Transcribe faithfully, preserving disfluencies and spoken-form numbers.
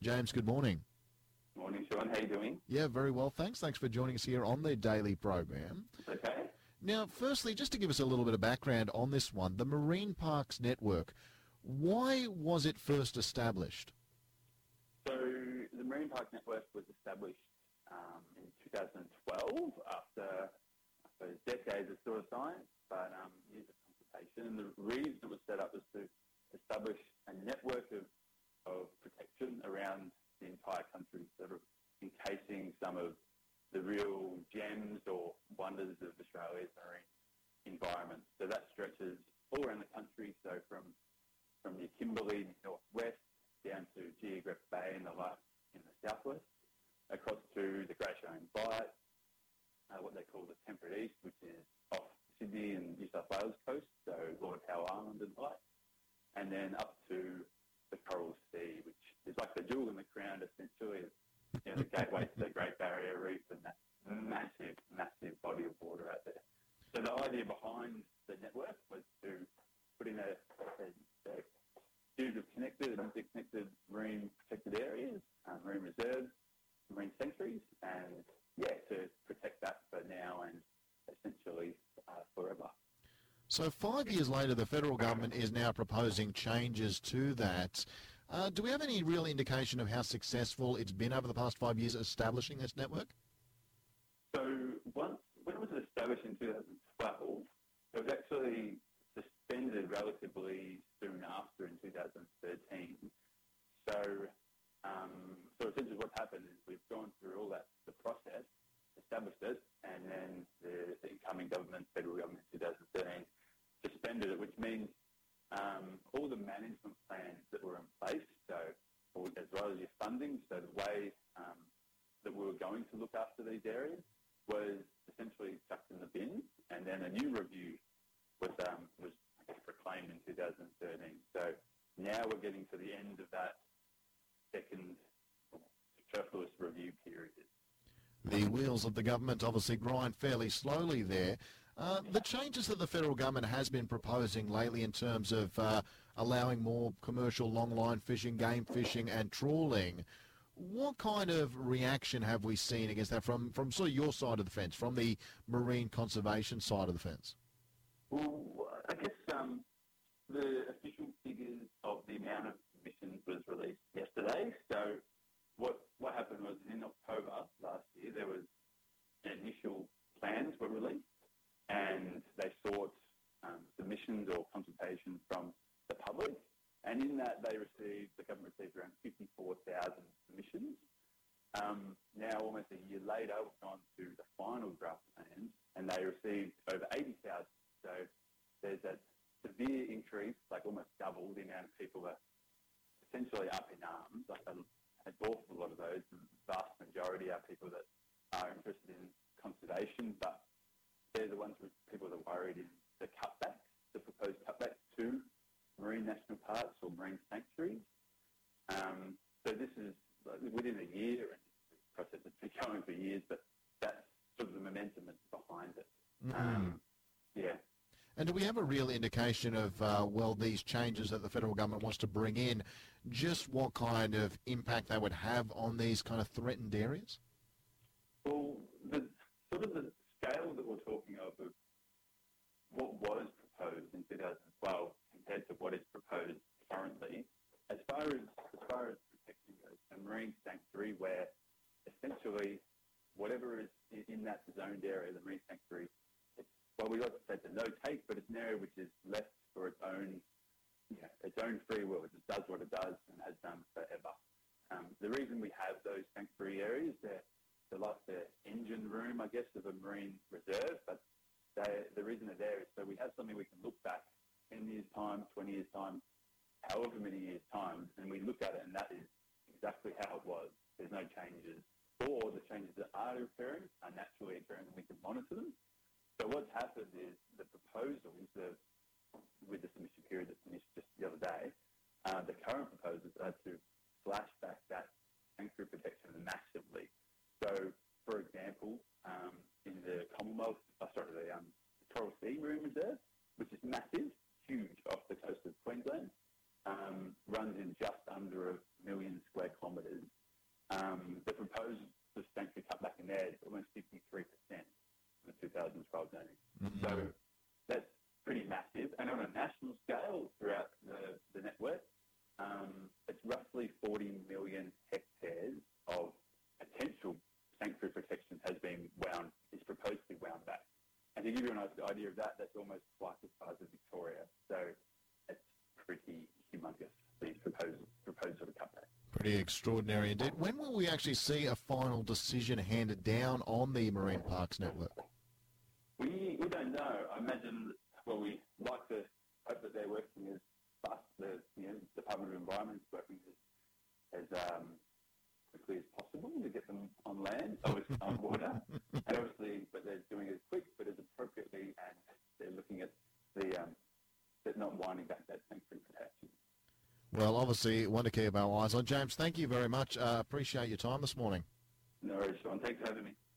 James, good morning. Morning, Sean. How you doing? Yeah, very well, thanks. Thanks for joining us here on the daily program. Okay. Now, firstly, just to give us a little bit of background on this one, the Marine Parks Network, why was it first established? So the Marine Park Network was established um, in two thousand twelve after, I suppose, decades of sort of science, but um, years of consultation. And the reason it was set up was to establish a network of, of protection around the entire country, sort of encasing some of the real gems or wonders of Australia's marine environment. So that stretches all around the country, so from from the Kimberley northwest down to Geograph Bay in the in the southwest, across to the Great Australian Bight, uh, what they call the Temperate East, which is off Sydney and New South Wales coast, so Lord Howe Island and the like, and then up to the Coral Sea, which is like the jewel in the crown, essentially. It's, you know, the gateway to the Great Barrier Reef and that massive, massive body of water out there. So the idea behind the network was to put in a, a, a series of connected and interconnected marine protected areas, um, marine reserves, marine sanctuaries, and, yeah, to protect that for now and essentially uh, forever. So five years later, the federal government is now proposing changes to that. Uh, do we have any real indication of how successful it's been over the past five years establishing this network? So once, when it was established in two thousand twelve, it was actually suspended relatively soon after in two thousand thirteen. So, um, so essentially what's happened is we've gone through all that, the process, established it, and then the, the incoming government, federal government in two thousand thirteen, suspended it, which means um, all the management plans that were in place, so as well as your funding, so the way um, that we were going to look after these areas was essentially chucked in the bin, and then a new review was um, was I guess, proclaimed in two thousand thirteen. So now we're getting to the end of that second superfluous review period. The wheels of the government obviously grind fairly slowly there. Uh, the changes that the federal government has been proposing lately in terms of uh, allowing more commercial longline fishing, game fishing and trawling, what kind of reaction have we seen against that from, from sort of your side of the fence, from the marine conservation side of the fence? Well, I guess um, the official figures of the amount of emissions was released yesterday. So what what happened was in October last year, there was initial plans were released, and they sought um, submissions or consultation from the public. And in that, they received, the government received around fifty-four thousand submissions. Um, now, almost a year later, we've gone to the final draft plans, and they received over eighty thousand. So there's a severe increase, like almost double the amount of people that essentially up in arms. Like an awful lot of those, the vast majority are people that are interested in conservation, but they're the ones with people that are worried in the cutbacks, the proposed cutbacks to marine national parks or marine sanctuaries. Um, so this is like, within a year, and this process has been going for years, but that's sort of the momentum that's behind it. Mm-hmm. Um, yeah. And do we have a real indication of, uh, well, these changes that the federal government wants to bring in, just what kind of impact they would have on these kind of threatened areas? Well, the sort of the scale that we're talking of, of what was proposed in two thousand twelve compared to what is proposed currently, as far as as far as protection goes, a marine sanctuary where essentially whatever is in that zoned area, the marine sanctuary, it's, well, we like to say it's a no take, but it's an area which is left for its own, you know, its own free will. It just does what it does and has done forever. Um, the reason we have those sanctuary areas, they're, they're like the engine room, I guess, of a marine reserve, but they, the reason they're there is so we have something we can look back ten years' time, twenty years' time, however many years' time, and we look at it and that is exactly how it was. There's no changes. Or the changes that are occurring are naturally occurring and we can monitor them. So what's happened is the proposals, the, with the submission period that finished just the other day, uh, the current proposals are to slash back that sanctuary protection massively. So, for example, um, in the Commonwealth, oh, sorry, the um, Coral Sea Marine Reserve, which is massive, huge off the coast of Queensland, um, runs in just under a million Um, the proposed sanctuary cutback in there is almost fifty-three percent in the two thousand twelve zoning. Mm-hmm. So that's pretty massive. And on a national scale throughout the, the network, um, it's roughly forty million hectares of potential sanctuary protection has been wound, is proposed to be wound back. And to give you an idea of that, that's almost twice the size of Victoria. So it's pretty humongous, these proposed, proposed sort of cutback. Pretty extraordinary indeed. When will we actually see a final decision handed down on the Marine Parks Network? We we don't know. I imagine, well, we like to hope that they're working as fast, the you know, Department of Environment is working as, as um, quickly as possible to get them on land, or on water. And obviously, but they're doing it as quick, but as appropriately, and they're looking at the, um, they're not winding back that sanctuary protection. Well, obviously, one to keep our eyes on. James, thank you very much. Uh, appreciate your time this morning. No worries, Sean. Thanks for having me.